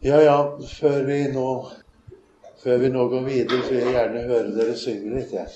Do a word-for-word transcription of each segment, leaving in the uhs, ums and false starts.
Ja, ja, før vi nå, før vi nå går videre, så vil jeg gjerne høre dere synge litt, ja.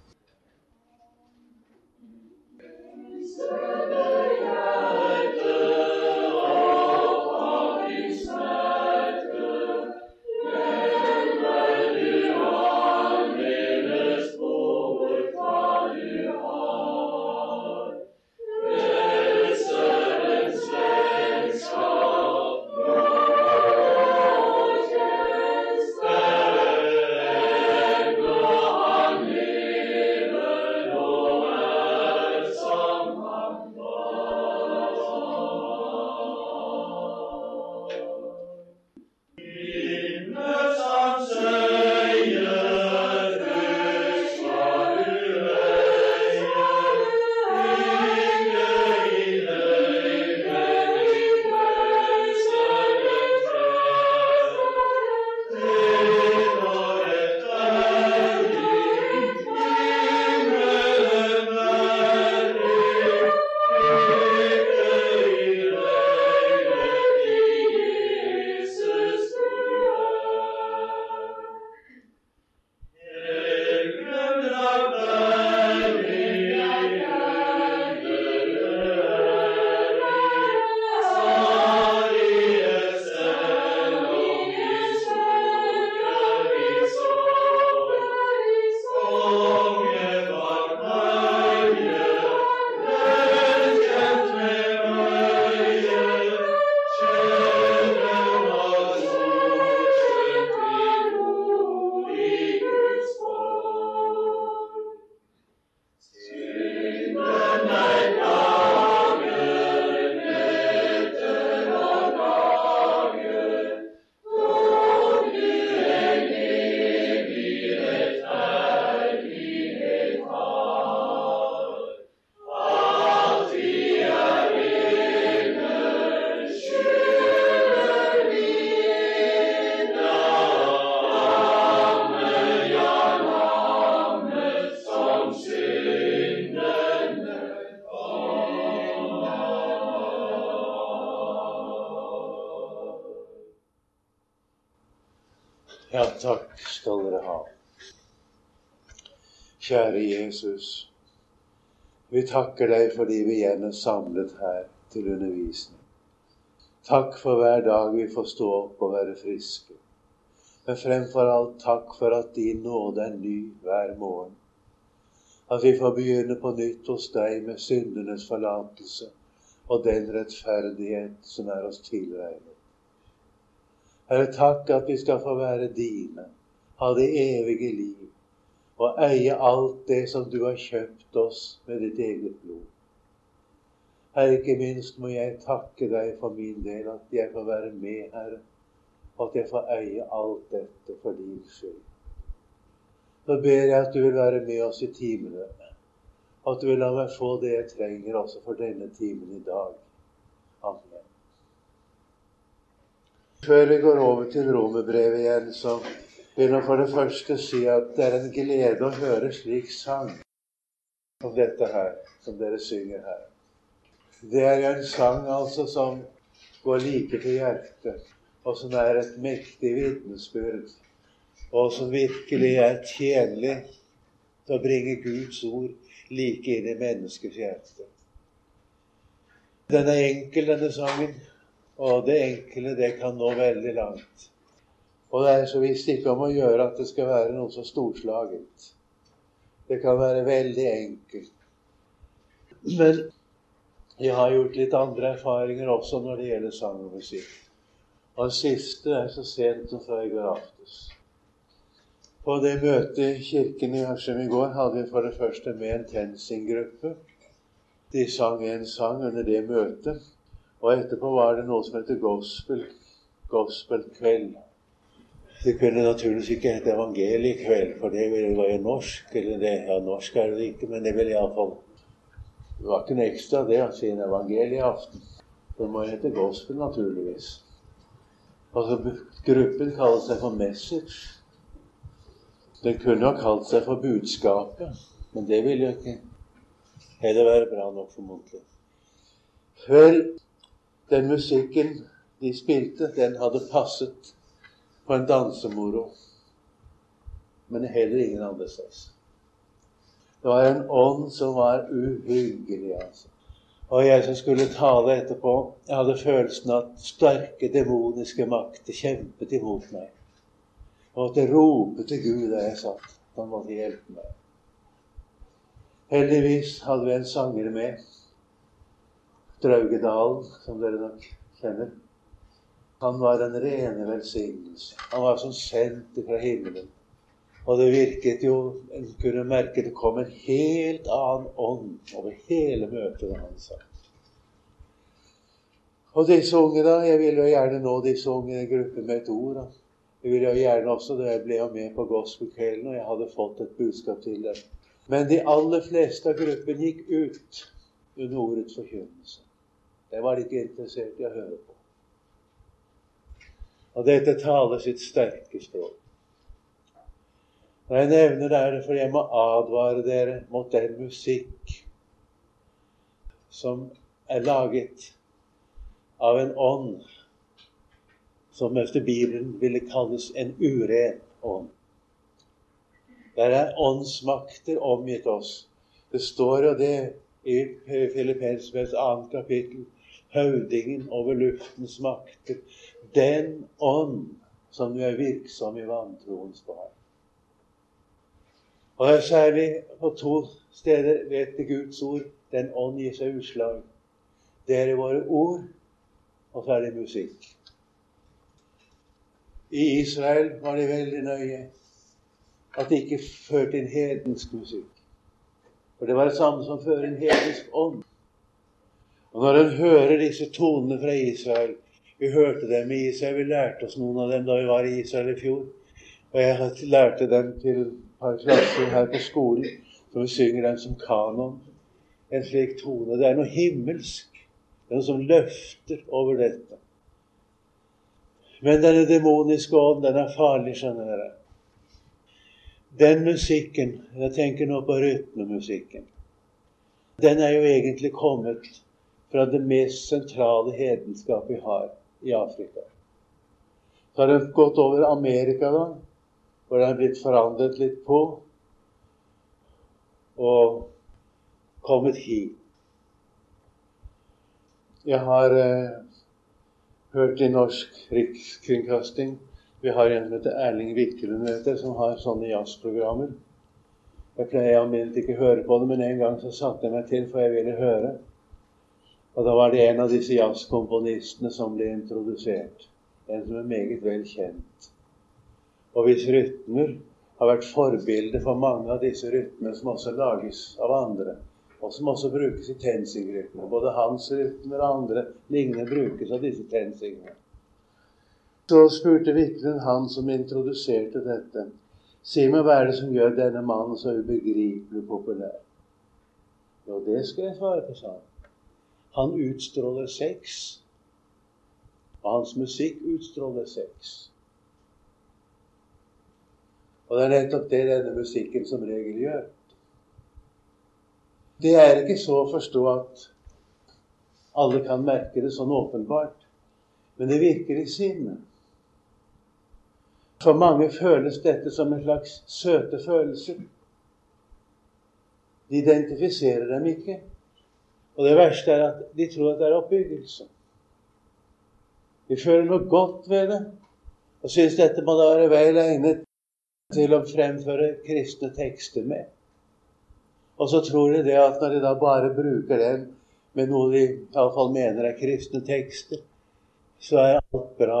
Ja, takk skal dere ha. Kjære Jesus, vi takker deg fordi vi igjen er samlet her til undervisning. Takk for hver dag vi får stå opp og være friske. Men fremfor alt takk for at din nåde er ny hver morgen. At vi får begynne på nytt hos deg med syndenes forlatelse og den rettferdighet som er oss tilregnet. Herre, takk at vi skal få være dine, ha det evige liv, og eie alt det som du har kjøpt oss med ditt eget blod. Herre, ikke minst må jeg takke deg for min del, at jeg får være med, Herre, og at jeg får eie alt dette for din skyld. Så ber jeg at du vil være med oss i timene, og at du vil la meg få det jeg trenger også for denne timen i dag. Amen. Før vi går over til Romerbrevet igjen, så vil jeg for det første si at det er en glede å høre slik sang som dette her, som dere synger her. Det er en sang altså som går like til hjertet, og som er et mektig vitnesbyrd, og som virkelig er tjenlig til å bringe Guds ord like inn i menneskets hjerte. Den er enkel, denne sangen. Og det enkle, det kan nå veldig langt. Og det er så visst ikke om å gjøre at det skal være noe så storslaget. Det kan være veldig enkelt. Men jeg har gjort litt andre erfaringer også når det gjelder sang og musikk. Og den siste er så sent som fra i går aftes. På det møtet i kirken i Hørsum i går hadde vi for det første med en TenSing-gruppe. De sang en sang under det møtet. Og etterpå var det noe som heter gospel, gospelkveld. Det kunne naturligvis ikke hete evangeliekveld, for det var jo norsk, eller det, ja, norsk er det ikke, men det vil i alle fall, det var ikke en ekstra det å si en evangelieaften. Det må hete gospel naturligvis. Altså, gruppen kaller seg for message. Den kunne ha kalt seg for budskapet, men det ville jo ikke heller være bra nok formodentlig. Vel, den musikken de spilte, den hadde passet på en dansemoro. Men heller ingen andre steds. Det var en ånd som var uhyggelig, altså. Og jeg som skulle tale etterpå, jeg hadde følelsen at sterke demoniske makter kjempet imot meg. Jeg måtte rope til Gud da jeg satt. Han måtte hjelpe meg. Heldigvis hadde vi en sanger med, Draugedalen, som dere nok kjenner. Han var en rene velsignelse. Han var som sendt fra himmelen. Og det virket jo, en kunne merke det kom en helt annen ånd over hele møtet da han sa. Og disse unge da, jeg ville jo gjerne nå disse unge i en gruppe med et ord da. Jeg ville jo gjerne også, da jeg ble jo med på gospelkvelden, og jeg hadde fått et budskap til dem. Men de aller fleste av gruppen gikk ut under ordets forkynnelse. Det var de ikke interessert i å høre på. Og dette taler sitt sterke språk. Når jeg nevner det, for jeg må advare dere mot den musikk som er laget av en ånd som efter Bibelen ville kalles en uren ånd. Der er åndsmakter omgitt oss. Det står jo det i Filippenserbrevets annet kapittel, høvdingen over luftens makter, den ånd som nu er virksom i vantroens barn. Og det er særlig på to steder vet det Guds ord, den ånd gir seg utslag. Det er i våre ord, og så er det musikk. I Israel var det veldig nøye at de ikke førte inn hedensk musikk. For det var det samme som fører inn hedensk ånd. Og når en hører disse tonene fra Israel, vi hørte dem i Israel, vi lærte oss noen av dem da vi var i Israel i fjor, og jeg lærte dem til et par klasser her på skolen, så vi synger dem som kanon. En slik tone, det er noe himmelsk, det er noe som løfter over dette. Men denne demoniske ånd, den er farlig, skjønner dere. Den musikken, jeg tenker nå på rytmemusikken, den er jo egentlig kommet fra det mest sentrale hedenskap vi har i Afrika. Så har den gått over Amerika da, hvor den er blitt forandret litt på, og kommet hit. Jeg har eh, hørt i norsk rikskringkasting, vi har en som heter Erling Viklund, vet jeg, som har sånne jazzprogrammer. Jeg pleier alminnelig ikke høre på det, men en gang så satte jeg meg til, for jeg ville høre. Og da var det en av disse jazzkomponistene som ble introdusert. En som er meget vel kjent. Og hvis rytmer har vært forbilde for mange av disse rytmer som også lages av andre, og som også brukes i TenSing-rytmer. Både hans rytmer og andre lignende brukes av disse TenSingene. Så spurte Viklund han som introduserte dette, si meg hva er det som gjør denne mannen så ubegripelig populær? Jo, det skal jeg svare på, sa han. Han utstråler sex, og hans musikk utstråler sex. Og det er nettopp det denne musikken som regel gjør. Det er ikke så å forstå at alle kan merke det sånn åpenbart, men det virker i sinnet. For mange føles dette som en slags søte følelser. De identifiserer dem ikke. Og det verste er at de tror at det er oppbyggelse. De føler noe godt ved det, og synes dette må da være vel egnet til å fremføre kristne tekster med. Og så tror de det at når de da bare bruker den med noe de i alle fall mener er kristne tekster, så er alt bra.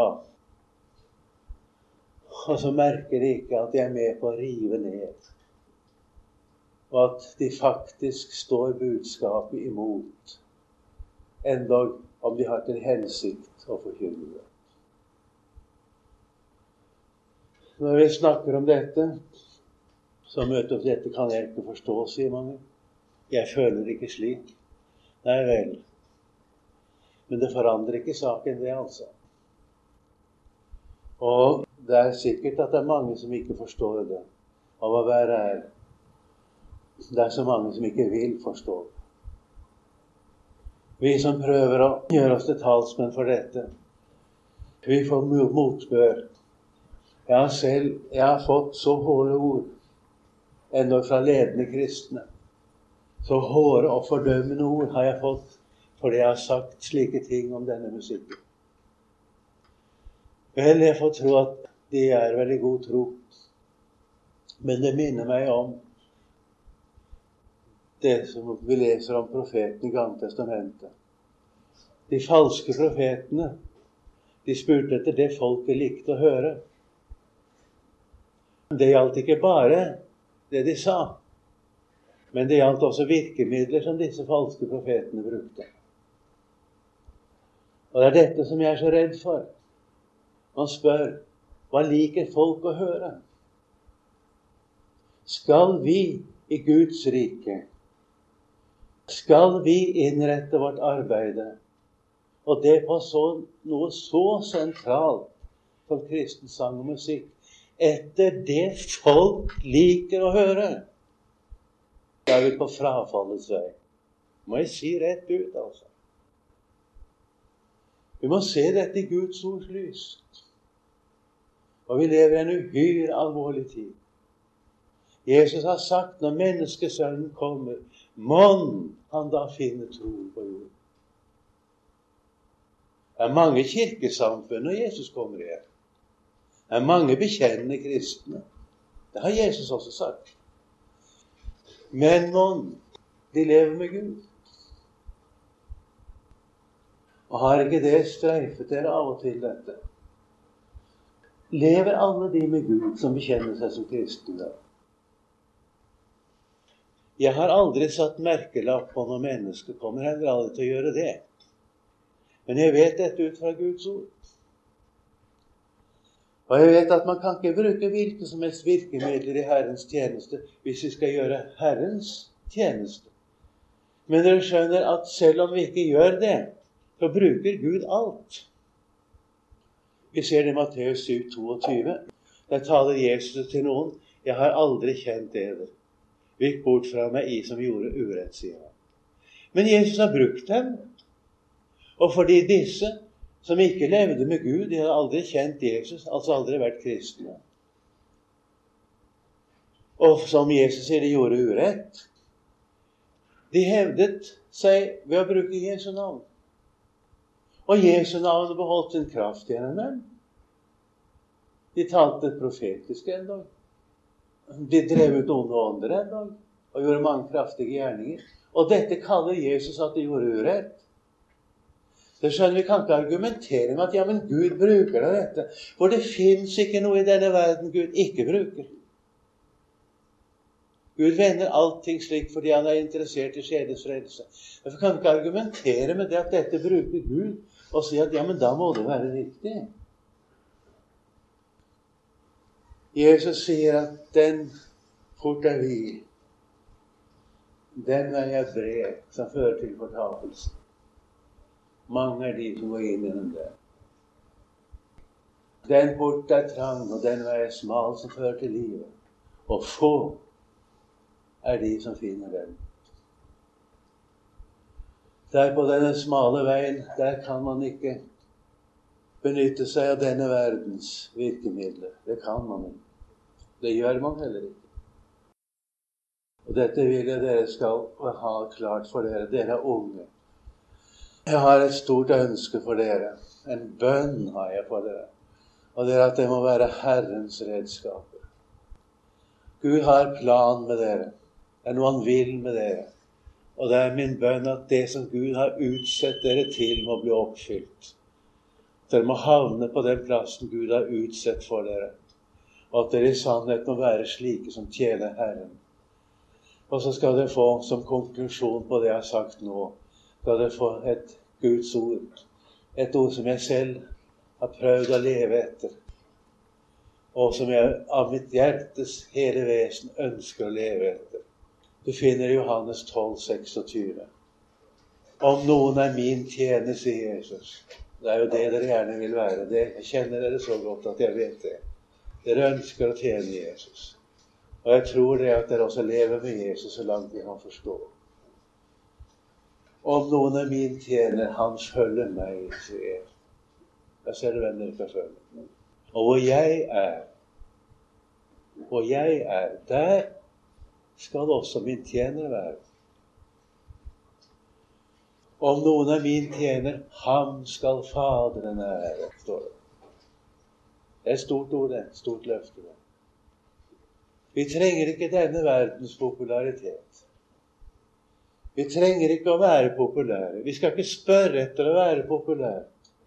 Og så merker de ikke at de er med på å rive ned. Og at de faktisk står budskapet imot, endog om de har til hensikt å forkynne det. Når vi snakker om dette, så møter vi dette kan jeg ikke forstå, sier mange. Jeg føler det ikke slik. Nei vel. Men det forandrer ikke saken det, altså. Og det er sikkert at det er mange som ikke forstår det. Og hva verre er, det er så mange som ikke vil forstå det. Vi som prøver å gjøre oss til talsmenn for dette, Vi får motbør. Jeg har selv jeg har fått så hårde ord, enda fra ledende kristne. Så hårde og fordømmende ord har jeg fått fordi jeg har sagt slike ting om denne musikken. Vel, jeg får tro at de er veldig god tro. Men det minner meg om det som vi leser om profeten i Gamle testamentet. De falske profetene, de spurte etter det folket likte å høre. Det gjaldt ikke bare det de sa, men det gjaldt også virkemidler som disse falske profetene brukte. Og det er dette som jeg er så redd for. Man spør, hva liker folk å høre? Skal vi i Guds rike, skal vi innrette vårt arbeide, og det på så, noe så sentralt som kristen sang og musikk, etter det folk liker å høre, da er vi på frafallets vei. Må jeg si rett ut, altså. Vi må se dette i Guds ords lys. Og vi lever i en uhyre alvorlig tid. Jesus har sagt, når menneskesønnen kommer, månn han da finner tro på jorden. Det er mange kirkesamfunn når Jesus kommer igjen. Det er mange bekjennende kristne. Det har Jesus også sagt. Men månn, de lever med Gud. Og har ikke det streifet dere av og til dette? Lever alle de med Gud som bekjenner seg som kristne? Jeg har aldri satt merkelapp på når mennesker kommer, heller aldri til å gjøre det. Men jeg vet dette ut fra Guds ord. Og jeg vet at man kan ikke bruke hvilke som helst virkemidler i Herrens tjeneste hvis vi skal gjøre Herrens tjeneste. Men dere skjønner at selv om vi ikke gjør det, så bruker Gud alt. Vi ser det i Matteus syv tjueto. Der taler Jesus til noen, jeg har aldri kjent dere. Vik bort fra meg, I som gjorde urett, sier han. Men Jesus har brukt dem. Og fordi disse som ikke levde med Gud, de har aldri kjent Jesus, altså aldri vært kristne. Og som Jesus sier, de gjorde urett. De hevdet seg ved å bruke Jesu navn. Og Jesu navn beholdt sin kraft gjennom dem. De talte profetisk en dag. De drev ut onde ånder en dag, og gjorde mange kraftige gjerninger. Og dette kaller Jesus at de gjorde urett. Det skjønner vi kan ikke argumentere med at ja, men Gud bruker da dette. For det finnes ikke noe i denne verden Gud ikke bruker. Gud vender allting slik fordi han er interessert i sjelens frelse. Derfor kan vi ikke argumentere med det at dette bruker Gud, og si at ja, men da må det være riktig. Jesus sier at den port er vid, den vei er bred, som fører til fortapelse. Mange er de som går inn gjennom det. Den port er trang, og den vei er smal, som fører til livet. Og få er de som finner den. Der på denne smale veien, der kan man ikke benytte seg av denne verdens virkemidler. Det kan man ikke. Det gjør man heller ikke. Og dette vil jeg dere skal ha klart for dere. Dere er unge. Jeg har et stort ønske for dere. En bønn har jeg for dere. Og det er at det må være Herrens redskaper. Gud har plan med dere. Det er noe han vil med dere. Og det er min bønn at det som Gud har utsett dere til må bli oppfylt. Dere må havne på den plassen Gud har utsett for dere. Og at dere i sannhet må være slike som tjener Herren. Og så skal dere få som konklusjon på det jeg har sagt nå, skal dere få et Guds ord. Et ord som jeg selv har prøvd å leve etter. Og som jeg av mitt hjertes hele vesen ønsker å leve etter. Du finner Johannes tolv tjueseks. Om noen er min tjener, sier Jesus. Det er jo det dere gjerne vil være. Det, jeg kjenner dere så godt at jeg vet det. Dere ønsker å tjene Jesus. Og jeg tror det at dere også lever med Jesus så langt vi kan forstå. Om noen er min tjener, han følger meg, sier. Jeg ser det venner ikke føler. Og hvor jeg er, hvor jeg er, der skal også min tjener være. Om noen av min tjener, ham skal Faderen ære, står det. Det er et stort ord, det. Et stort løfte, det. Vi trenger ikke denne verdens popularitet. Vi trenger ikke å være populære. Vi skal ikke spørre etter å være populære.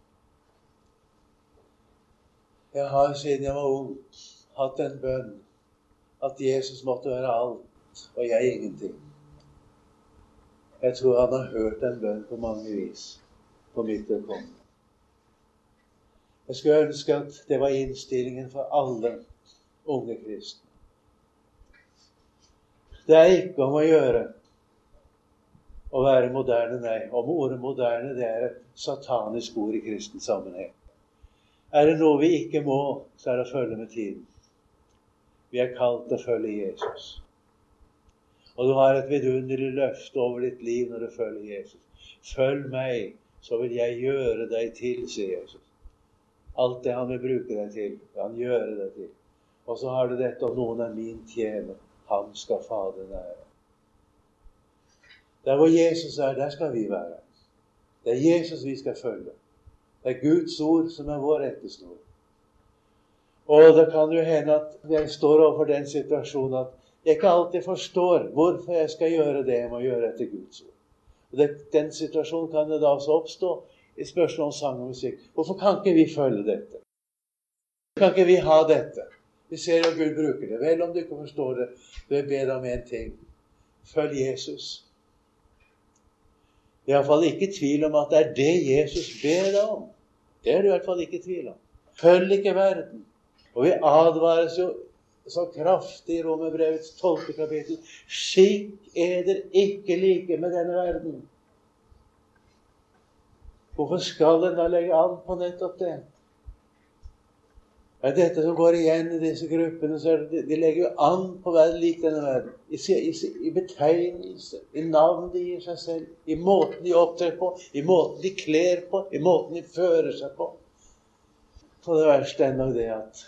Jeg har siden jeg var ung hatt en bønn at Jesus måtte være alt, og jeg ingenting. Jeg tror han har hørt en bønn på mange vis på mitt velkommen. Jeg skulle ønske at det var innstillingen for alle unge kristne. Det er ikke om å gjøre å være moderne, nei. Om ordet moderne, det er et satanisk ord i kristen sammenheng. Er det noe vi ikke må, så er det å følge med tiden. Vi er kalt til å følge Jesus. Og du har et vidunderlig løfte over ditt liv når du følger Jesus. Følg meg, så vil jeg gjøre deg til, sier Jesus. Alt det han vil bruke deg til, han gjøre deg til. Og så har du dette, om noen er min tjener, han skal Faderen ære. Der hvor Jesus er, der skal vi være. Det er Jesus vi skal følge. Det er Guds ord som er vår rettesnor. Og det kan jo hende at jeg står overfor den situasjonen at jeg ikke alltid forstår hvorfor jeg skal gjøre det jeg må gjøre etter Guds ord. Og det, den situasjonen kan det da også oppstå i spørsmål om sang og musikk. Hvorfor kan ikke vi følge dette? Kan ikke vi ha dette? Vi ser jo Gud bruker det. Vel, om du ikke forstår det, vil jeg be deg om en ting. Følg Jesus. Det er i hvert fall ikke tvil om at det er det Jesus ber deg om. Det er det i hvert fall ikke tvil om. Følg ikke verden. Og vi advares jo så kraftig i Romerbrevets tolvte kapittel. Skikk eder ikke like med denne verden. Hvorfor skal en da legge an på nettopp det? Det er dette som går igjen i disse gruppene, så de, de legger jo an på å være lik denne verden. I, i, I betegnelse, i navn de gir seg selv, i måten de opptrer på, i måten de kler på, i måten de fører seg på. For det verste er nok det at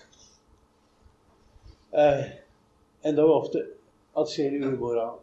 eh, enda ofte atskillig umoral.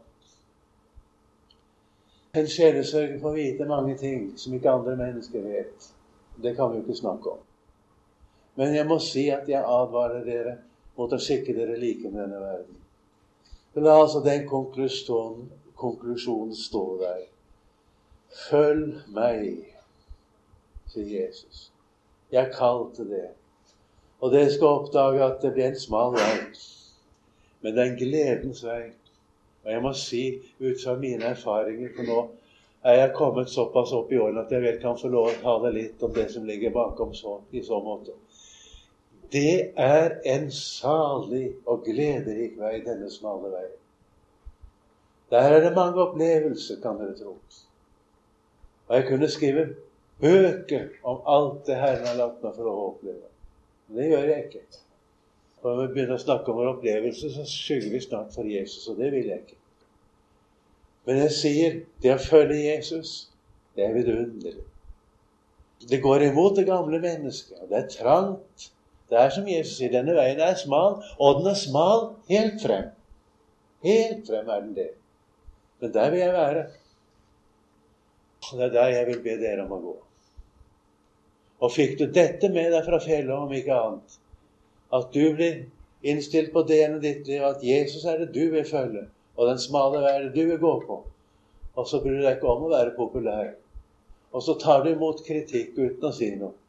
En sjelesørger får vite mange ting som ikke andre mennesker vet. Det kan vi jo ikke snakke om. Men jeg må si at jeg advarer dere mot å skikke dere like med denne verden. La altså den konklusjonen, konklusjonen stå der. Følg meg, sier Jesus. Jeg kalte det. Og dere skal oppdage at det blir en smal vei. Men det er en gledens vei. Og jeg må si, ut fra mine erfaringer, for nå er jeg kommet såpass opp i årene at jeg vel kan få lov å tale litt om det som ligger bakom så, i så måte. Det er en salig og glederik vei, denne smale vei. Der er det mange opplevelser, kan dere tro. Og jeg kunne skrive bøker om alt det Herren har lagt meg for å oppleve. Men det gjør jeg ikke. For når vi begynner å snakke om vår opplevelse, så skygger vi snart for Jesus, og det vil jeg ikke. Men jeg sier, det å følge Jesus, det er vidunderlig. Det går imot det gamle mennesket, og det er trangt. Det er som Jesus sier, denne veien er smal, og den er smal helt frem. Helt frem er den det. Men der vil jeg være. Og det er der jeg vil be dere om å gå. Og fikk du dette med deg fra fjellet, om ikke annet, at du blir innstilt på det ene ditt liv, at Jesus er det du vil følge, og den smale vei er det du vil gå på, og så bryr du deg ikke om å være populær. Og så tar du imot kritikk uten å si noe.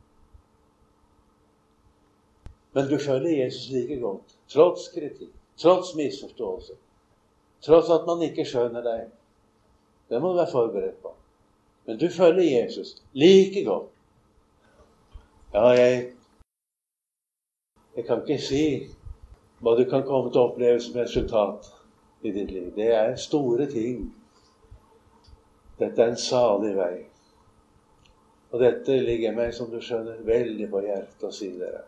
Men du følger Jesus like godt, tross kritikk, tross misforståelse, tross at man ikke skjønner deg. Det må du være forberedt på. Men du følger Jesus like godt. Ja, jeg, jeg kan ikke si hva du kan komme til å oppleve som resultat i ditt liv. Det er store ting. Dette er en salig vei. Og dette ligger meg, som du skjønner, veldig på hjertet å si dere.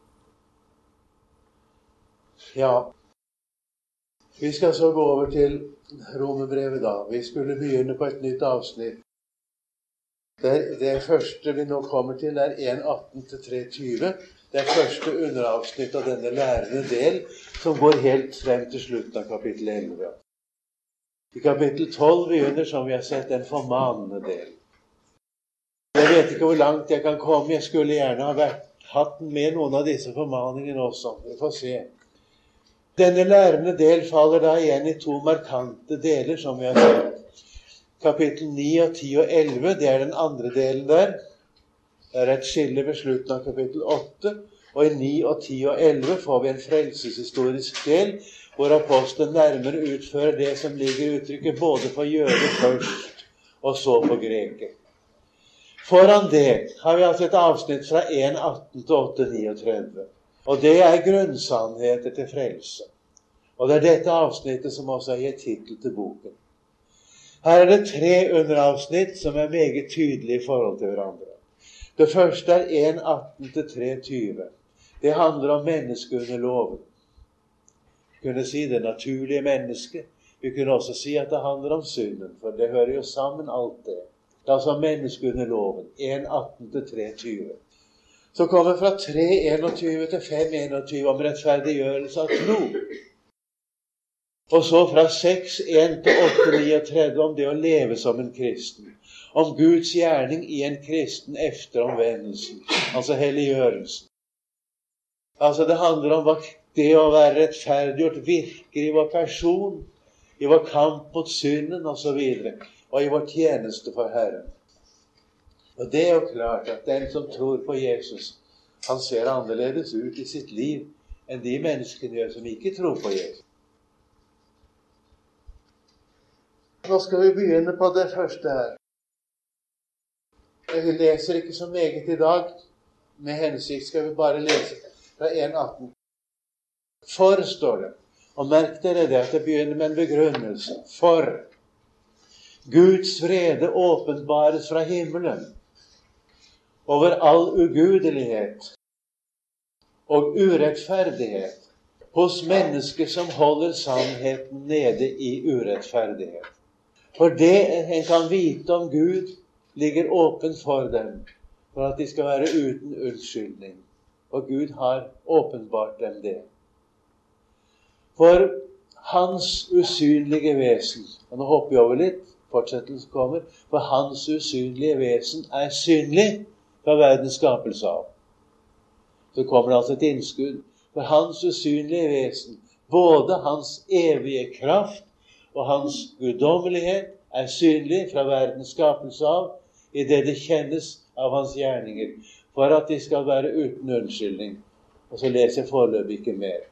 Ja, vi skal så gå over til Romerbrevet da. Vi skulle begynne på et nytt avsnitt. Det, det første vi nå kommer til, er en atten til tre tyve. Det er første underavsnitt av denne lærende del, som går helt frem til slutten av kapittel elleve. I kapittel tolv begynner, som vi har sett, en formanende del. Jeg vet ikke hvor langt jeg kan komme. Jeg skulle gjerne ha vært, hatt med noen av disse formaningene også. Vi får se. Denne lærende del faller da igjen i to markante deler, som vi har sett. Kapittel ni og ti og elleve, det er den andre delen der. Det er et skille ved slutten av kapittel åtte. Og i ni og ti og elleve får vi en frelseshistorisk del, hvor apostelen nærmere utfører det som ligger i uttrykket både for jøder først, og så for greker. Foran det har vi altså et avsnitt fra en atten til åtte trettini. Og det er grunnsannheter til frelse. Og det er dette avsnittet som også har gitt titel til boken. Her er det tre underavsnitt som er meget tydelige i forhold til hverandre. Det første er en atten til tre tyve. Det handler om mennesket under loven. Vi kunne si det naturlige mennesket. Vi kunne også si at det handler om synden, for det hører jo sammen alt det. Det er altså mennesket under loven. en atten til tre tyve. Så kommer fra tre enogtyve til fem enogtyve om rettferdiggjørelse av tro. Og så fra seks en til åtte trettini om det å leve som en kristen. Om Guds gjerning i en kristen efter omvendelsen, altså helliggjørelsen. Altså det handler om det å være rettferdiggjort virker i vår person, i vår kamp mot synden og så videre, og i vår tjeneste for Herren. Og det er jo klart at den som tror på Jesus, han ser annerledes ut i sitt liv enn de menneskene gjør som ikke tror på Jesus. Nå skal vi begynne på det første her. Jeg leser ikke så meget i dag. Med hensikt skal vi bare lese fra en atten. For, står det. Og merk dere det at det begynner med en begrunnelse. For Guds vrede åpenbares fra himmelen over all ugudelighet og urettferdighet hos mennesker som holder sannheten nede i urettferdighet. For det en kan vite om Gud ligger åpen for dem, for at de skal være uten unnskyldning. Og Gud har åpenbart dem det. For hans usynlige vesen, og nå hopper vi over litt, fortsettelsen kommer, for hans usynlige vesen er synlig fra verdens skapelse av. Så kommer det altså et innskudd. For hans usynlige vesen, både hans evige kraft og hans guddommelighet, er synlig fra verdens skapelse av, i det det kjennes av hans gjerninger, for at de skal være uten unnskyldning. Og så leser jeg foreløpig ikke mer.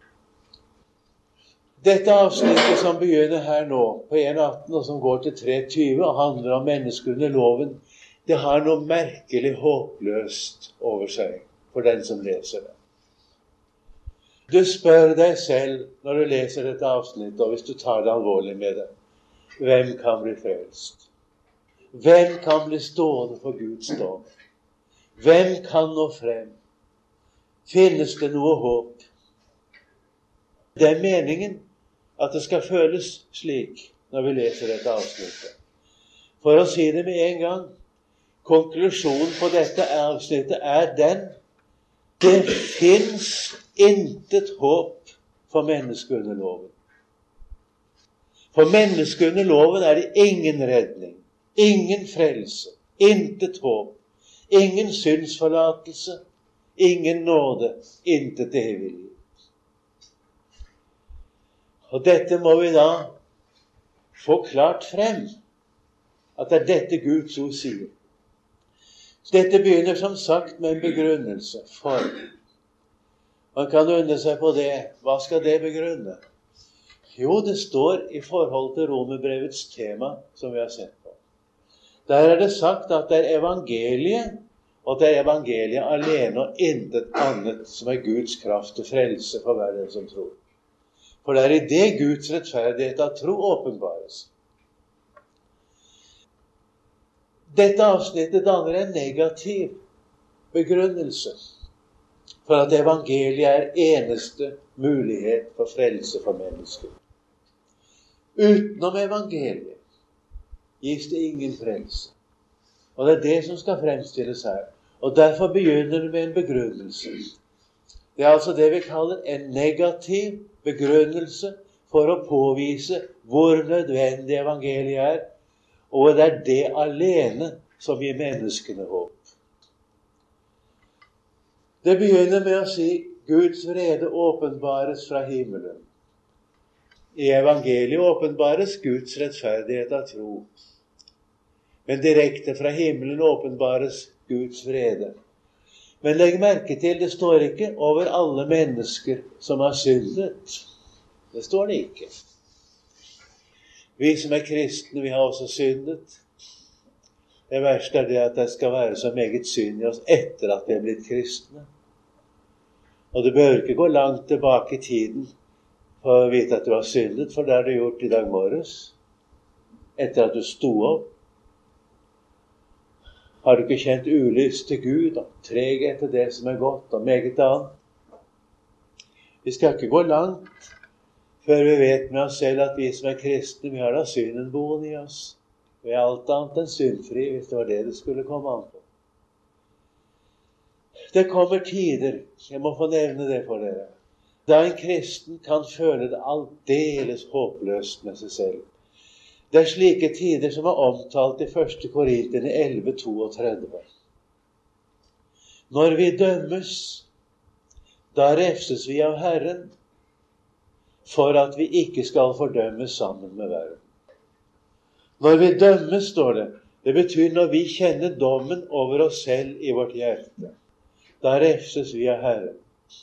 Dette avsnittet som begynner her nå, på en atten, og som går til tre tyve, og handler om mennesket under loven, det har noe merkelig håpløst over seg for den som leser det. Du spør deg selv når du leser dette avsnittet, og hvis du tar det alvorlig med det, hvem kan bli frelst? Hvem kan bli stående for Guds dom? Hvem kan nå frem? Finnes det noe håp? Det er meningen at det skal føles slik når vi leser dette avsnittet. For å si det med en gang, konklusjonen på dette avsnittet er den: det finnes intet håp for mennesket under loven. For mennesket under loven er det ingen redning, ingen frelse, intet håp, ingen syndsforlatelse, ingen nåde, intet evig liv. Og dette må vi da få klart frem, at det er dette Guds ord sier. Dette begynner som sagt med en begrunnelse for. Man kan undre seg på det. Hva skal det begrunne? Jo, det står i forhold til Romerbrevets tema, som vi har sett på. Der er det sagt at det er evangeliet, og det er evangeliet alene og intet annet som er Guds kraft til frelse for hver den som tror. For det er i det Guds rettferdighet av tro åpenbares. Dette avsnittet danner en negativ begrunnelse for at evangeliet er eneste mulighet for frelse for mennesker. Utenom evangeliet gis det ingen frelse. Og det er det som skal fremstilles her. Og derfor begynner det med en begrunnelse. Det er altså det vi kaller en negativ begrunnelse for å påvise hvor nødvendig evangeliet er, og det er det alene som gir menneskene håp. Det begynner med å si Guds vrede åpenbares fra himmelen. I evangeliet åpenbares Guds rettferdighet av tro. Men direkte fra himmelen åpenbares Guds vrede. Men legg merke til, det står ikke over alle mennesker som har syndet. Det står det ikke. Vi som er kristne, vi har også syndet. Det verste er det at det skal være så meget synd i oss etter at vi er blitt kristne. Og det bør ikke gå langt tilbake i tiden for å vite at du har syndet, for det har du gjort i dag morges, etter at du sto opp. Har du ikke kjent ulyst til Gud, og treghet til det som er godt, og meget annet? Vi skal ikke gå langt før vi vet med oss selv at vi som er kristne, vi har da synden boende i oss. Vi er alt annet enn syndfri, hvis det var det det skulle komme an på. Det kommer tider, jeg må få nevne det for dere, da en kristen kan føle det aldeles håpløst med seg selv. Det er slike tider som er omtalt i første Korinterne elleve trettito. Når vi dømmes, da refses vi av Herren, for at vi ikke skal fordømmes sammen med verden. Når vi dømmes, står det, det betyr når vi kjenner dommen over oss selv i vårt hjerte. Da refses vi av Herren.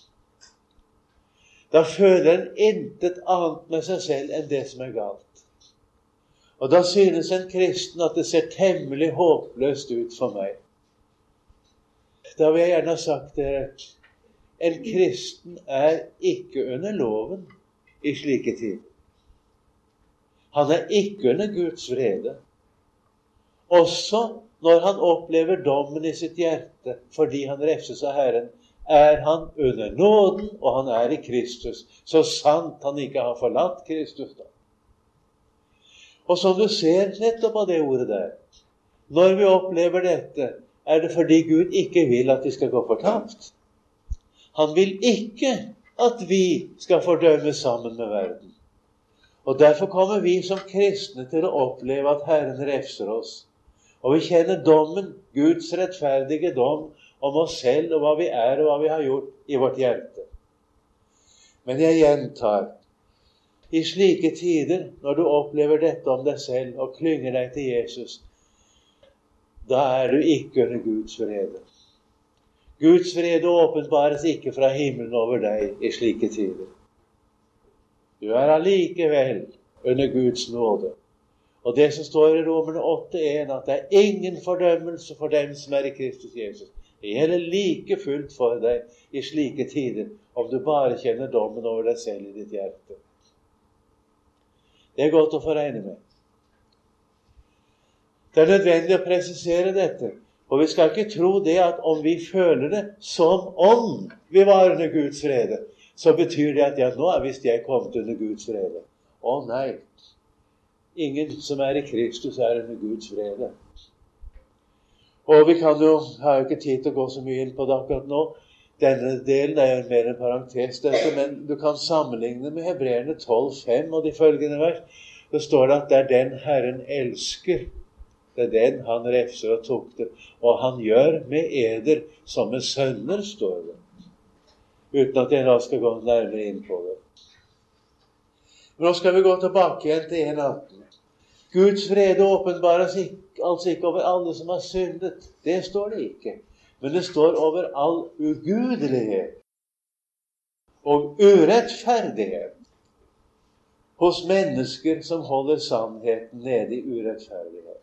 Da føler en intet annet med seg selv enn det som er galt. Og da synes en kristen at det ser temmelig håpløst ut for meg. Da vil jeg gjerne ha sagt dere, en kristen er ikke under loven i slike tider. Han er ikke under Guds vrede. Også når han opplever dommen i sitt hjerte fordi han refses av Herren, er han under nåden, og han er i Kristus. Så sant han ikke har forlatt Kristus da. Og som du ser nettopp av det ordet der, når vi opplever dette, er det fordi Gud ikke vil at vi skal gå fortapt. Han vil ikke at vi skal fordømme sammen med verden. Og derfor kommer vi som kristne til å oppleve at Herren refser oss. Og vi kjenner dommen, Guds rettferdige dom, om oss selv og hva vi er og hva vi har gjort i vårt hjerte. Men jeg gjentar, i slike tider, når du opplever dette om deg selv og klynger deg til Jesus, da er du ikke under Guds vrede. Guds vrede åpenbares ikke fra himmelen over deg i slike tider. Du er allikevel under Guds nåde. Og det som står i Romerne åtte en, at det er ingen fordømmelse for dem som er i Kristus Jesus. Det gjelder like fullt for deg i slike tider, om du bare kjenner dommen over deg selv i ditt hjerte. Det er godt å få regne med. Det er nødvendig å presisere dette, og vi skal ikke tro det at om vi føler det som om vi var under Guds vrede, så betyr det at ja, nå er visst jeg kommet under Guds vrede. Å nei, ingen som er i Kristus er under Guds vrede. Og vi kan jo, har jo ikke tid til å gå så mye inn på det akkurat nå. Denne delen er jo mer en parentes dette, men du kan sammenligne med Hebreerne tolv fem og de følgende vers. Det står det at det er den Herren elsker. Det er den han refser og tukter. Og han gjør med eder som med sønner, står det. Uten at jeg nå skal gå nærmere inn på det. Men nå skal vi gå tilbake igjen til en atten. Guds vrede åpenbares ikke, altså ikke over alle som har syndet. Det står det ikke. Men det står over all ugudelighet og urettferdighet hos mennesker som holder sannheten nede i urettferdighet.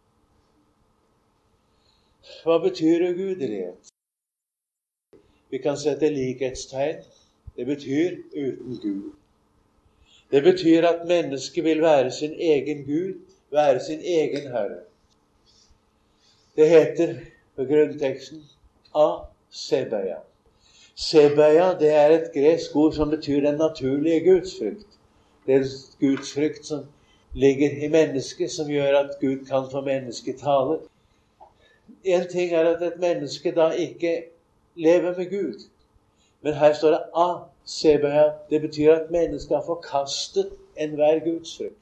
Hva betyr ugudelighet? Vi kan sette likhetstegn. Det betyr uten Gud. Det betyr at mennesket vil være sin egen Gud, være sin egen Herre. Det heter på grunnteksten a-sebeia. Sebeia, det er et gresk ord som betyr den naturlige gudsfrykt. Det er gudsfrykt som ligger i mennesket, som gjør at Gud kan få mennesket tale. en ting er at et menneske da ikke lever med Gud. Men her står det a-sebea. Det betyr at mennesket har forkastet enhver gudsfrykt.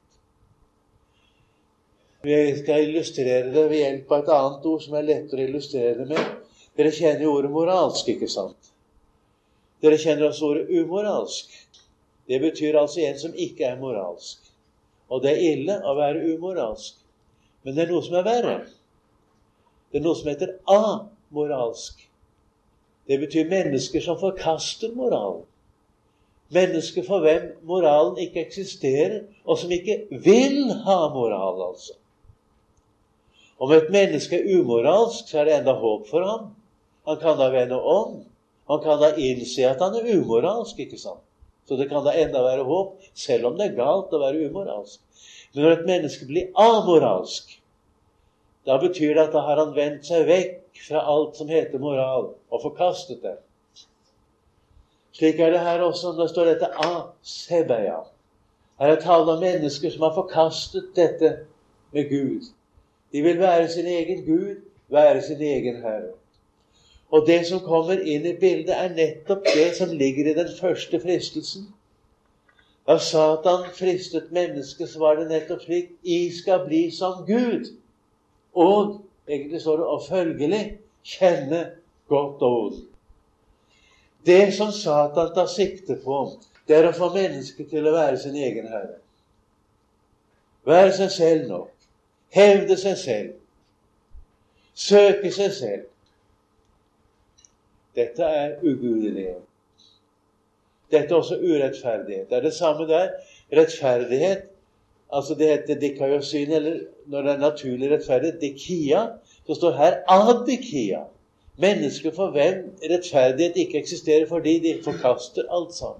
Vi skal illustrere det ved hjelp av et annet ord som er lettere å illustrere det med. Dere kjenner ordet moralsk, ikke sant? Dere kjenner også ordet umoralsk. Det betyr altså en som ikke er moralsk. Og det er ille å være umoralsk. Men det er noe som er verre. Det er noe som heter amoralsk. Det betyr mennesker som forkaster moralen. Mennesker for hvem moralen ikke eksisterer, og som ikke vil ha moral, altså. Om et menneske er umoralsk, så er det enda håp for ham. Han kan da vende om. Han kan da innse at han er umoralsk, ikke sant? Så det kan da enda være håp, selv om det er galt å være umoralsk. Men når et menneske blir amoralsk, da betyr det at da har han vendt seg vekk fra alt som heter moral, og forkastet det. Slik er det her også når det står dette a-sebea. Her er tale om mennesker som har forkastet dette med Gud. De vil være sin egen Gud, være sin egen Herre. Og det som kommer inn i bildet er nettopp det som ligger i den første fristelsen. Da Satan fristet mennesket, så var det nettopp slik: I skal bli som Gud. Og, egentlig står det, og følgelig kjenne godt og ondt. Det som Satan tar sikte på, det er å få mennesket til å være sin egen herre. Være seg selv nok. Hevde seg selv. Søke seg selv. Dette er ugudelighet. Dette er også urettferdighet. Det er det samme der. Rettferdighet, altså det heter dikaiosyn, eller når det er naturlig rettferdighet, dikia, så står her adikia. Mennesker for hvem rettferdighet ikke eksisterer fordi de forkaster alt sammen.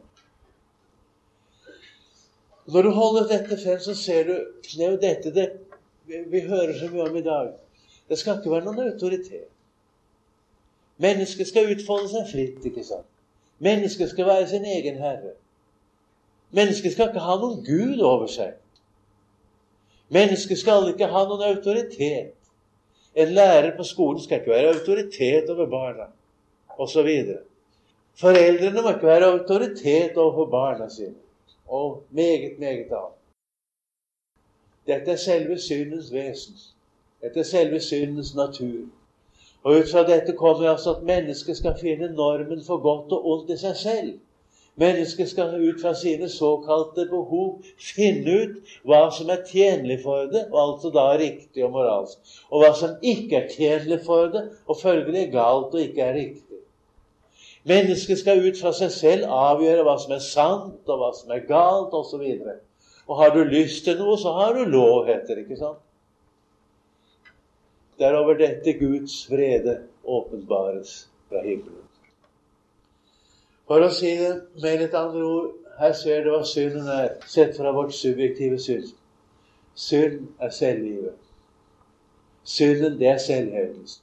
Når du holder dette frem, så ser du, det er jo dette det, vi hører så mye om i dag. Det skal ikke være noen autoritet. Mennesket skal utfolde seg fritt, ikke sant? Mennesket skal være sin egen herre. Mennesket skal ikke ha noen Gud over seg. Mennesket skal ikke ha noen autoritet. En lærer på skolen skal ikke være autoritet over barna, og så videre. Foreldrene må ikke være autoritet over barna sine, og meget, meget annet. Dette er selve syndens vesen. Dette er selve syndens natur. Og ut fra dette kommer altså at mennesket skal finne normen for godt og ondt i seg selv. Mennesket skal ut fra sine såkalte behov finne ut hva som er tjenlig for det, og altså da riktig og moralsk. Og hva som ikke er tjenlig for det, og følgelig galt og ikke er riktig. Mennesket skal ut fra seg selv avgjøre hva som er sant, og hva som er galt, og så videre. Og har du lyst til noe, så har du lov, heter det, ikke sant? Det er over dette Guds vrede åpenbares fra himmelen. For å si det med et andre ord, her ser du hva synden er, sett fra vårt subjektive syn. Synd er selvlivet. Synden, det er selvhevdelse.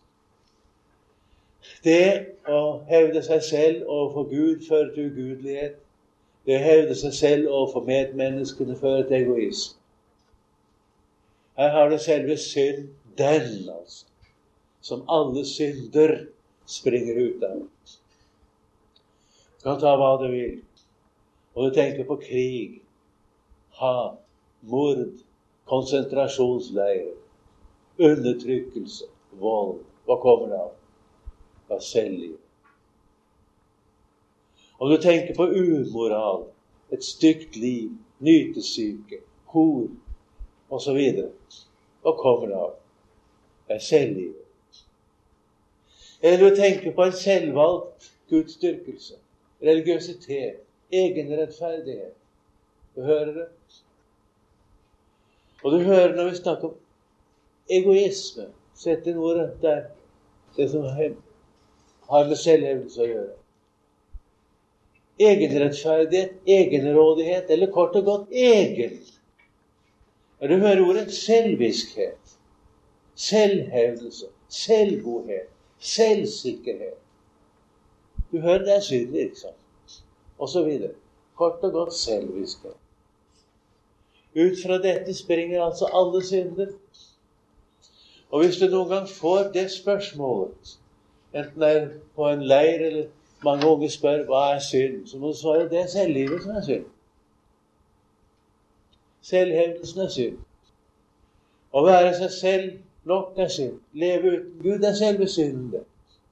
Det å hevde seg selv overfor Gud fører til ugudelighet. Det å hevde seg selv overfor medmenneskene fører til egoisme. Her har du selve synd, den altså, som alle synder springer ut av. Du kan ta hva du vil, og du tenker på krig, hat, mord, konsentrasjonsleirer, undertrykkelse, vold. Hva kommer det av? Av selvliv. Og du tenker på umoral, et stygt liv, nytesyke, hor, og så videre. Hva kommer det av? Det er selvliv. Eller du tenker på en selvvalgt gudsdyrkelse, religiøsitet, egenrettferdighet. Du hører det? Og du hører når vi snakker om egoisme. Sett inn ordet der. Det som har med selvhevdelse å gjøre. Egenrettferdighet, egenrådighet, eller kort og godt egen. Og du hører ordet selviskhet, selvhevdelse, selvgodhet, selvsikkerhet. Du hører det er synd, ikke sant? Og så videre. Kort og godt selviskhet. Ut fra dette springer altså alle synder. Og hvis du noen gang får det spørsmålet, enten det er på en leir eller mange unge spør hva er synd, så må du svare det er selvlivet som er synd. Selvhevdelsen er synd. Å være seg selv nok er synd. Leve uten Gud er selve synden det.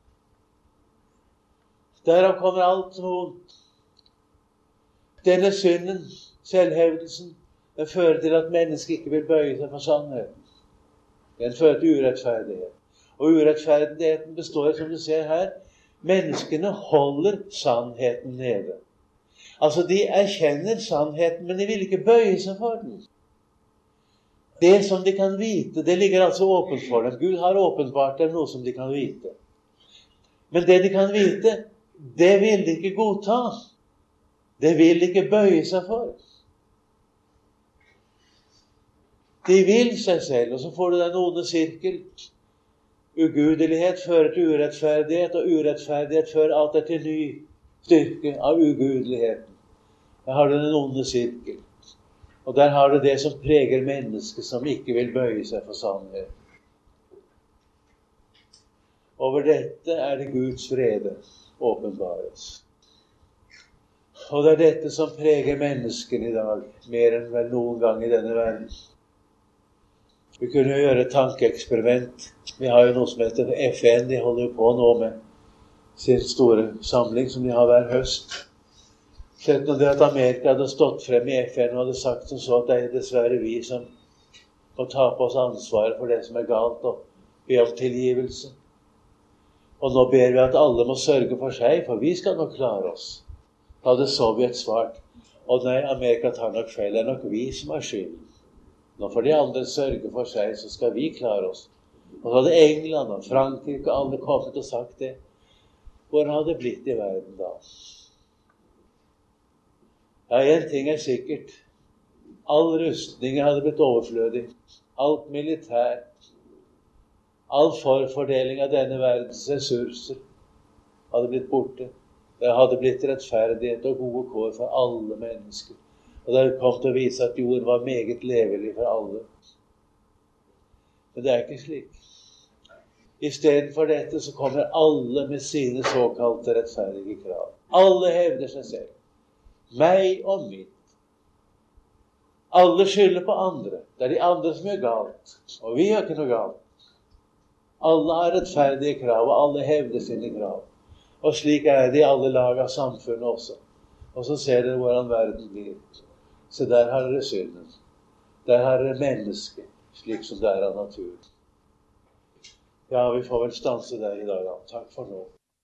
Derav kommer alt som vondt. Denne synden, selvhevdelsen, den fører til at mennesket ikke vil bøye seg for sannheten. Den fører til urettferdighet. Og urettferdigheten består, som du ser her, menneskene holder sannheten nede. Altså, de erkjenner sannheten, men de vil ikke bøye seg for den. Det som de kan vite, det ligger altså åpent for dem. Gud har åpenbart dem noe som de kan vite. Men det de kan vite, det vil de ikke godta. Det vil de ikke bøye seg for. De vil seg selv, og så får du den onde sirkel. Ugudelighet fører til urettferdighet, og urettferdighet fører alltid til ny styrke av ugudeligheten. Der har du den onde sirkel. Og der har du det som preger mennesket, som ikke vil bøye seg for sannhet. Over dette er det Guds vrede åpenbares. Og det er dette som preger menneskene i dag, mer enn vel noen gang i denne verden. Vi kunne jo gjøre et tankeeksperiment. Vi har jo noe som heter F N, de holder jo på nå med sin store samling som de har hver høst. Sett når det at Amerika hadde stått frem i F N og hadde sagt som så at det er dessverre vi som må ta på oss ansvaret for det som er galt, og be om tilgivelse. Og nå ber vi at alle må sørge for seg, for vi skal nok klare oss. Da hadde Sovjet svart, og nei, Amerika tar nok feil, det er nok vi som har skylden. Nå får de andre sørge for seg, så skal vi klare oss. Og så hadde England og Frankrike og alle kommet og sagt det. Hvordan hadde det blitt i verden da? Ja, en ting er sikkert. All rustning hadde blitt overflødig. Alt militær. All forfordeling av denne verdens ressurser hadde blitt borte. Det hadde blitt rettferdighet og gode kår for alle mennesker. Og det kom til å vise at jorden var meget levelig for alle. Men det er ikke slik. I stedet for dette så kommer alle med sine såkalte rettferdige krav. Alle hevder seg selv. Meg og mitt. Alle skylder på andre. Det er de andre som gjør galt. Og vi gjør ikke noe galt. Alle har rettferdige krav, og alle hevder sine krav. Og slik er det i alle lag av samfunnet også. Og så ser dere hvordan verden blir. Så der har dere synden. Der har dere mennesket, slik som det er av naturen. Ja, vi får vel stanse der i dag. Takk for nå.